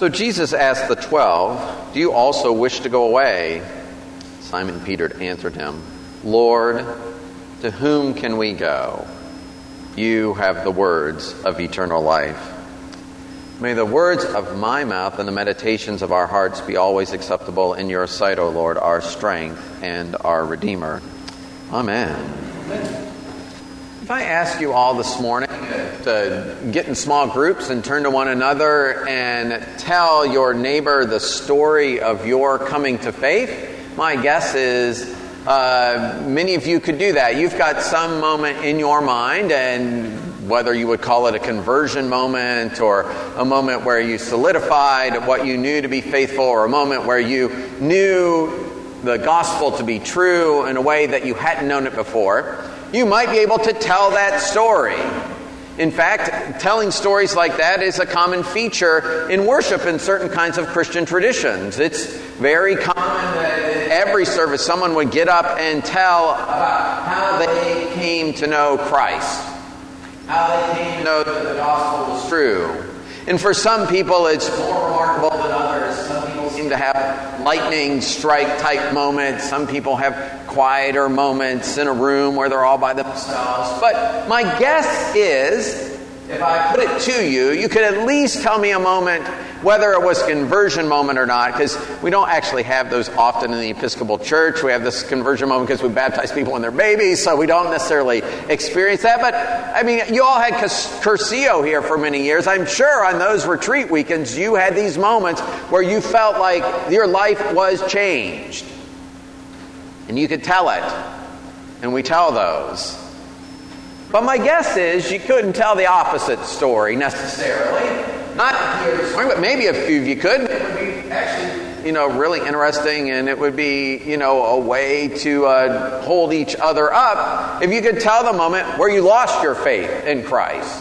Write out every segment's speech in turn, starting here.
So Jesus asked the 12, "Do you also wish to go away?" Simon Peter answered him, "Lord, to whom can we go? You have the words of eternal life." May the words of my mouth and the meditations of our hearts be always acceptable in your sight, O Lord, our strength and our Redeemer. Amen. If I ask you all this morning to get in small groups and turn to one another and tell your neighbor the story of your coming to faith, my guess is many of you could do that. You've got some moment in your mind, and whether you would call it a conversion moment or a moment where you solidified what you knew to be faithful, or a moment where you knew the gospel to be true in a way that you hadn't known it before, you might be able to tell that story. In fact, telling stories like that is a common feature in worship in certain kinds of Christian traditions. It's very common that in every service someone would get up and tell about how they came to know Christ, how they came to know that the gospel was true. And for some people it's more remarkable than others. Some people seem to have lightning strike type moments. Some people have quieter moments in a room where they're all by themselves. But my guess is, if I put it to you, you could at least tell me a moment, whether it was a conversion moment or not, because we don't actually have those often in the Episcopal Church. We have this conversion moment because we baptize people when they're babies, so we don't necessarily experience that. But, I mean, you all had Curcio here for many years. I'm sure on those retreat weekends you had these moments where you felt like your life was changed. And you could tell it. And we tell those. But my guess is you couldn't tell the opposite story necessarily. Not here this morning, but maybe a few of you could. It would be actually, really interesting, and it would be, a way to hold each other up if you could tell the moment where you lost your faith in Christ.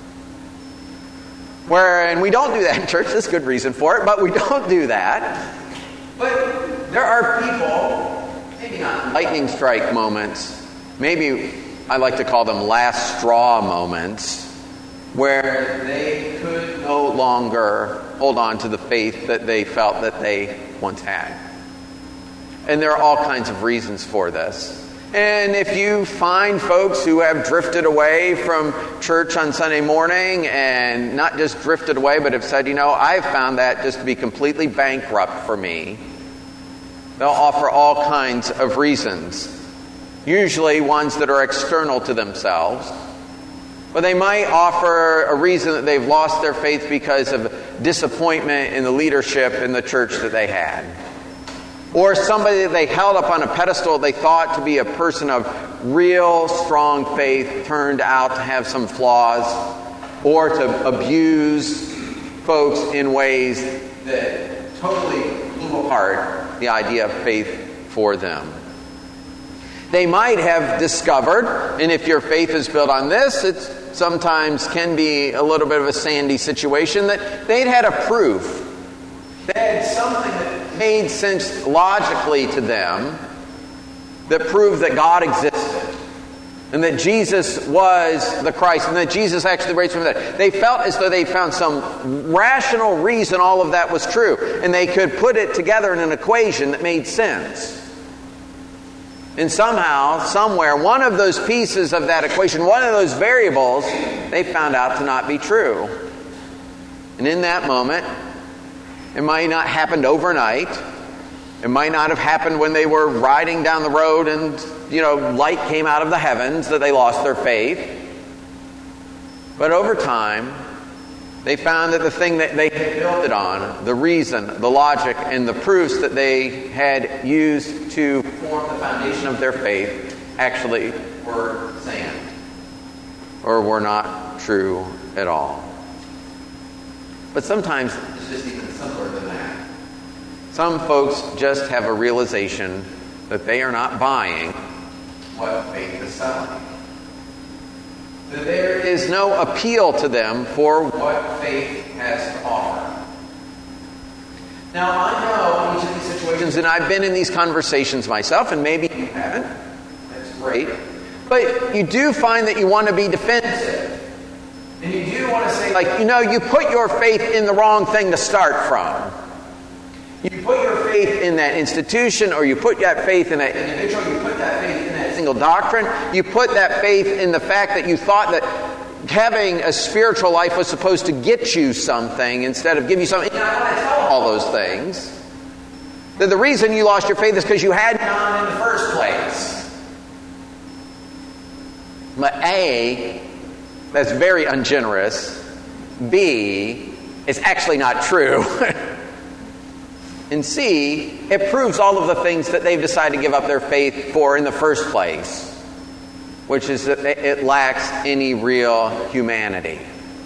And we don't do that in church. There's good reason for it, but we don't do that. But there are people, maybe not lightning strike moments, maybe I like to call them last straw moments, where they could no longer hold on to the faith that they felt that they once had. And there are all kinds of reasons for this. And if you find folks who have drifted away from church on Sunday morning, and not just drifted away, but have said, I've found that just to be completely bankrupt for me, they'll offer all kinds of reasons. Usually ones that are external to themselves. But they might offer a reason that they've lost their faith because of disappointment in the leadership in the church that they had. Or somebody that they held up on a pedestal they thought to be a person of real strong faith turned out to have some flaws, or to abuse folks in ways that totally blew apart the idea of faith for them. They might have discovered, and if your faith is built on this, it sometimes can be a little bit of a sandy situation, that they'd had a proof. They had something that made sense logically to them that proved that God existed, and that Jesus was the Christ, and that Jesus actually raised from the dead. They felt as though they found some rational reason all of that was true, and they could put it together in an equation that made sense. And somehow, somewhere, one of those pieces of that equation, one of those variables, they found out to not be true. And in that moment, it might not have happened overnight. It might not have happened when they were riding down the road and, light came out of the heavens that they lost their faith. But over time, they found that the thing that they had built it on, the reason, the logic, and the proofs that they had used to form the foundation of their faith actually were sand, or were not true at all. But sometimes it's just even simpler than that. Some folks just have a realization that they are not buying what faith is selling. That there is no appeal to them for what faith has to offer. Now, I know in each of these situations, and I've been in these conversations myself, and maybe you haven't. That's great. But you do find that you want to be defensive. And you do want to say like, you put your faith in the wrong thing to start from. You put your faith in that institution, or you put that faith in that individual, you put that faith in that single doctrine, you put that faith in the fact that you thought that having a spiritual life was supposed to get you something instead of give you something. I want to tell all those things. That the reason you lost your faith is because you had none in the first place. But A, that's very ungenerous. B, it's actually not true. And C, it proves all of the things that they've decided to give up their faith for in the first place, which is that it lacks any real humanity.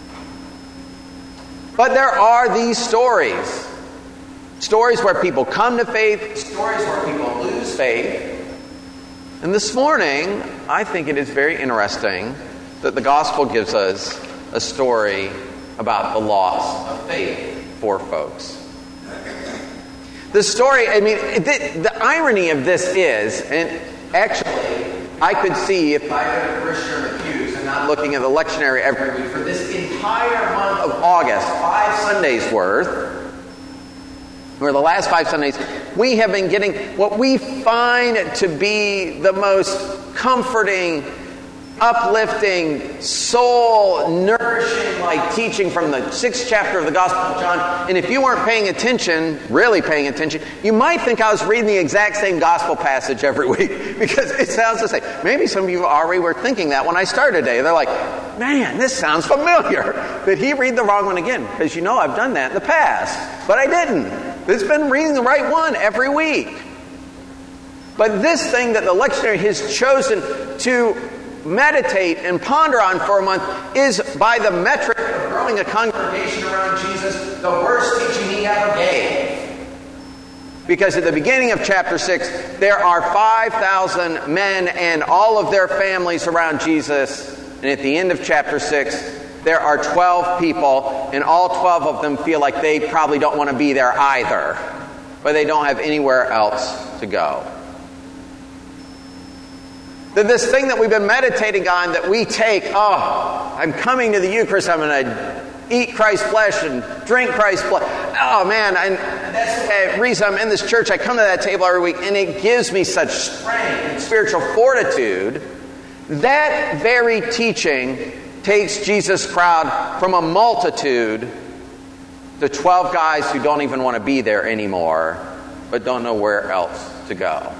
But there are these stories. Stories where people come to faith, stories where people lose faith. And this morning, I think it is very interesting that the gospel gives us a story about the loss of faith for folks. The story, the irony of this is, and actually, I could see if I had a parishioner in the pews and not looking at the lectionary every week for this entire month of August, 5 Sundays worth, or the last 5 Sundays, we have been getting what we find to be the most comforting, uplifting, soul-nourishing teaching from the 6th chapter of the Gospel of John. And if you weren't paying attention, really paying attention, you might think I was reading the exact same gospel passage every week because it sounds the same. Maybe some of you already were thinking that when I started today. They're like, man, this sounds familiar. Did he read the wrong one again? Because I've done that in the past. But I didn't. It's been reading the right one every week. But this thing that the lectionary has chosen to meditate and ponder on for a month is, by the metric of growing a congregation around Jesus, the worst teaching he ever gave. Because at the beginning of chapter 6, there are 5,000 men and all of their families around Jesus. And at the end of chapter 6, there are 12 people, and all 12 of them feel like they probably don't want to be there either. But they don't have anywhere else to go. That this thing that we've been meditating on, that we take, I'm coming to the Eucharist, I'm going to eat Christ's flesh and drink Christ's blood. Oh man, and that's the reason I'm in this church. I come to that table every week, and it gives me such strength and spiritual fortitude. That very teaching takes Jesus' crowd from a multitude to 12 guys who don't even want to be there anymore, but don't know where else to go.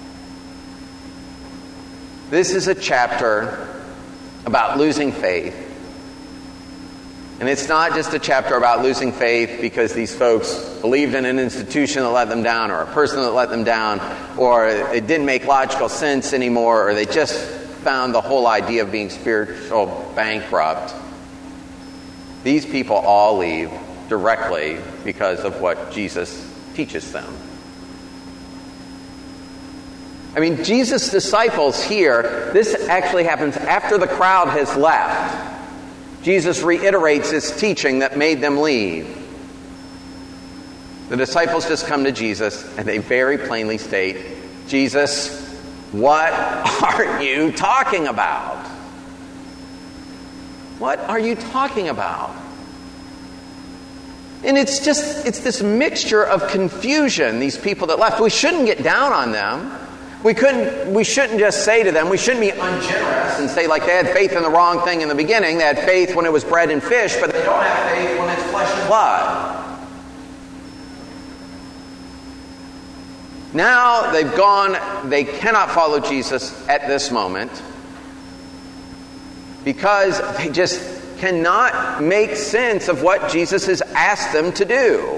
This is a chapter about losing faith. And it's not just a chapter about losing faith because these folks believed in an institution that let them down, or a person that let them down, or it didn't make logical sense anymore, or they just found the whole idea of being spiritual bankrupt. These people all leave directly because of what Jesus teaches them. Jesus' disciples here, this actually happens after the crowd has left. Jesus reiterates his teaching that made them leave. The disciples just come to Jesus and they very plainly state, Jesus, what are you talking about? What are you talking about? And it's this mixture of confusion, these people that left. We shouldn't get down on them. We shouldn't just say to them, we shouldn't be ungenerous and say like they had faith in the wrong thing in the beginning. They had faith when it was bread and fish, but they don't have faith when it's flesh and blood. Now they've gone, they cannot follow Jesus at this moment because they just cannot make sense of what Jesus has asked them to do.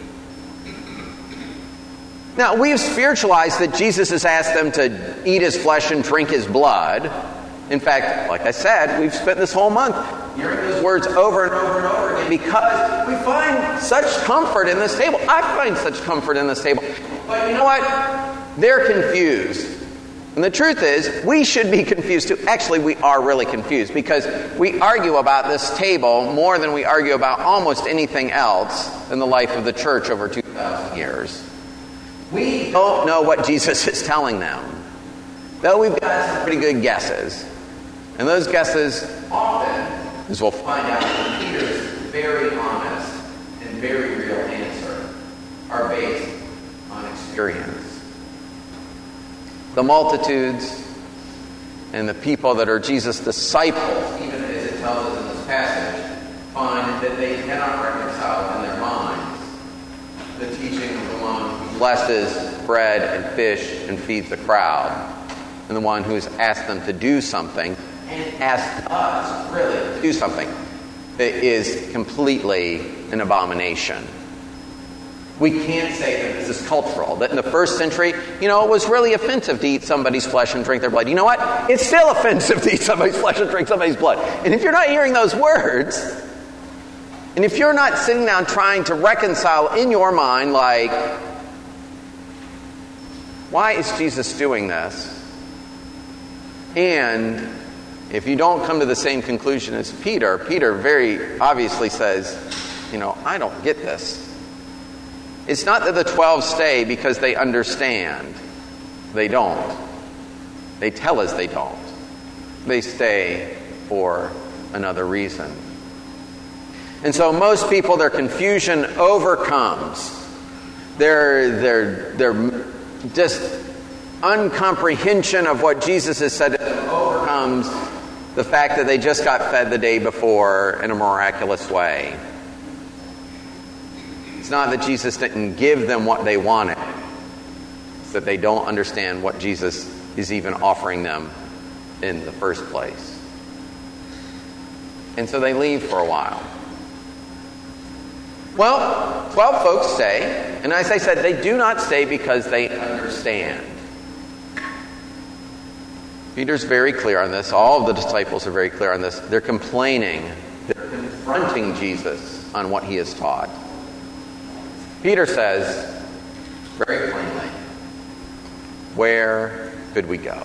Now, we've spiritualized that Jesus has asked them to eat his flesh and drink his blood. In fact, like I said, we've spent this whole month hearing those words over and over and over again because we find such comfort in this table. I find such comfort in this table. But you know what? They're confused. And the truth is, we should be confused too. Actually, we are really confused because we argue about this table more than we argue about almost anything else in the life of the church over 2,000 years. We don't know what Jesus is telling them, though we've got some pretty good guesses. And those guesses often, as we'll find out from Peter's very honest and very real answer are based on experience. The multitudes and the people that are Jesus' disciples, even as it tells us in this passage, find that they cannot reconcile in their minds the teaching of the one who blesses bread and fish and feeds the crowd, and the one who has asked them to do something, and asked us, really, to do something that is completely an abomination. We can't say that this is cultural, that in the first century, it was really offensive to eat somebody's flesh and drink their blood. You know what? It's still offensive to eat somebody's flesh and drink somebody's blood. And if you're not hearing those words, and if you're not sitting down trying to reconcile in your mind, like, why is Jesus doing this? And if you don't come to the same conclusion as Peter very obviously says, I don't get this. It's not that the 12 stay because they understand. They don't. They tell us they don't. They stay for another reason. And so most people, their confusion overcomes. Their just uncomprehension of what Jesus has said to them overcomes the fact that they just got fed the day before in a miraculous way. It's not that Jesus didn't give them what they wanted. It's that they don't understand what Jesus is even offering them in the first place. And so they leave for a while. Well, 12 folks stay, and as I said, they do not stay because they understand. Peter's very clear on this. All of the disciples are very clear on this. They're complaining. They're confronting Jesus on what he has taught. Peter says, very plainly, where could we go?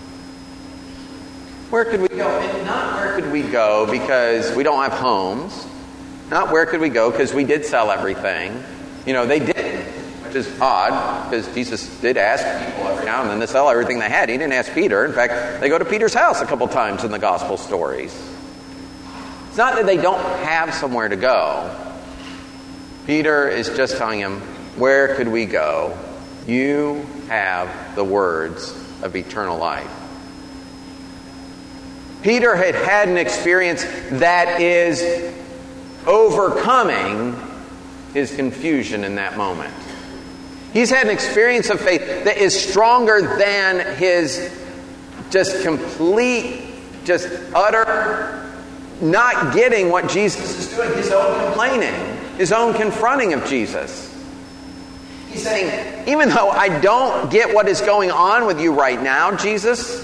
Where could we go? And not where could we go because we don't have homes. Not where could we go because we did sell everything. They didn't, which is odd because Jesus did ask people every now and then to sell everything they had. He didn't ask Peter. In fact, they go to Peter's house a couple times in the gospel stories. It's not that they don't have somewhere to go. Peter is just telling him, where could we go? You have the words of eternal life. Peter had had an experience that is overcoming his confusion in that moment. He's had an experience of faith that is stronger than his just complete, just utter not getting what Jesus is doing, his own complaining, his own confronting of Jesus. He's saying, even though I don't get what is going on with you right now, Jesus,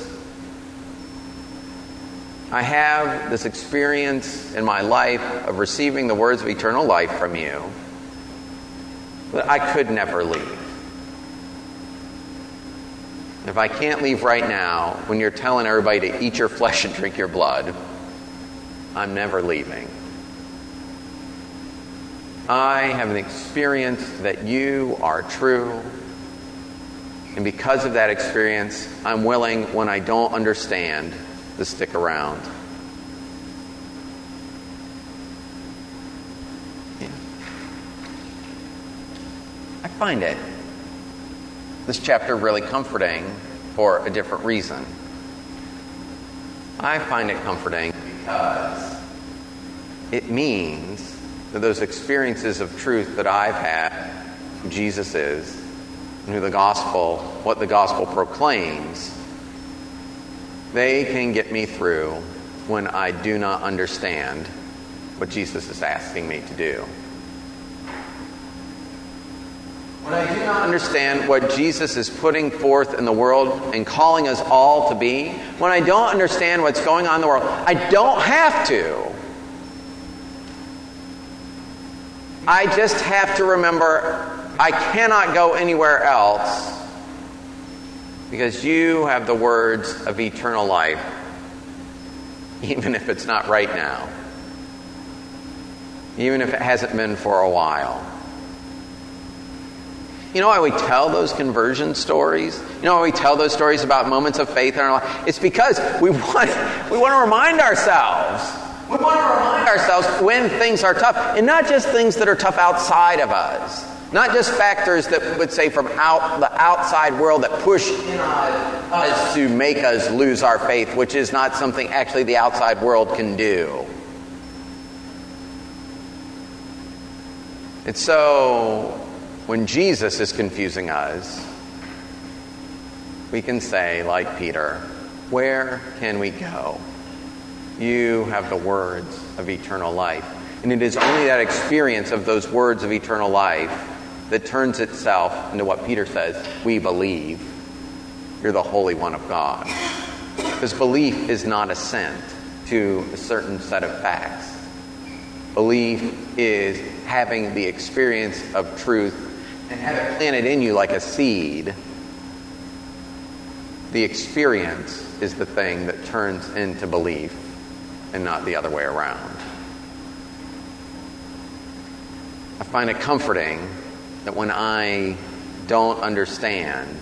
I have this experience in my life of receiving the words of eternal life from you that I could never leave. If I can't leave right now, when you're telling everybody to eat your flesh and drink your blood, I'm never leaving. I have an experience that you are true. And because of that experience, I'm willing, when I don't understand, to stick around. Yeah. I find this chapter really comforting for a different reason. I find it comforting because it means that those experiences of truth that I've had, who Jesus is, and what the gospel proclaims, they can get me through when I do not understand what Jesus is asking me to do. When I do not understand what Jesus is putting forth in the world and calling us all to be, when I don't understand what's going on in the world, I don't have to. I just have to remember I cannot go anywhere else because you have the words of eternal life, even if it's not right now, even if it hasn't been for a while. You know why we tell those conversion stories? You know why we tell those stories about moments of faith in our life? It's because we want to remind ourselves. We want to remind ourselves when things are tough, and not just things that are tough outside of us. Not just factors that would say from the outside world that push in on us to make us lose our faith, which is not something actually the outside world can do. And so, when Jesus is confusing us, we can say, like Peter, where can we go? You have the words of eternal life. And it is only that experience of those words of eternal life that turns itself into what Peter says, we believe you're the Holy One of God. Because belief is not assent to a certain set of facts. Belief is having the experience of truth and have it planted in you like a seed. The experience is the thing that turns into belief and not the other way around. I find it comforting that when I don't understand,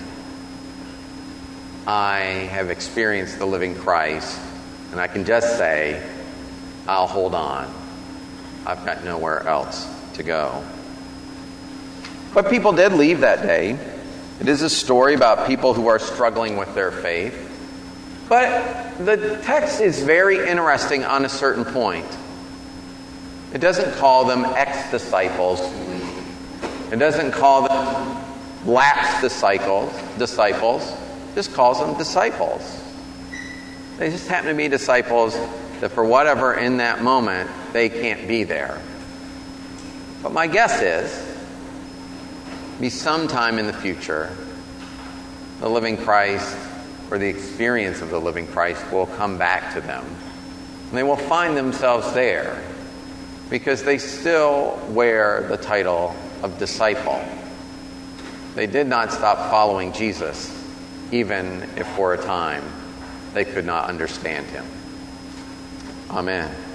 I have experienced the living Christ, and I can just say, I'll hold on. I've got nowhere else to go. But people did leave that day. It is a story about people who are struggling with their faith. But the text is very interesting on a certain point. It doesn't call them ex-disciples. It doesn't call them lapsed disciples. It just calls them disciples. They just happen to be disciples that for whatever in that moment, they can't be there. But my guess is, be sometime in the future, the living Christ or the experience of the living Christ will come back to them. And they will find themselves there because they still wear the title of disciple. They did not stop following Jesus, even if for a time they could not understand him. Amen.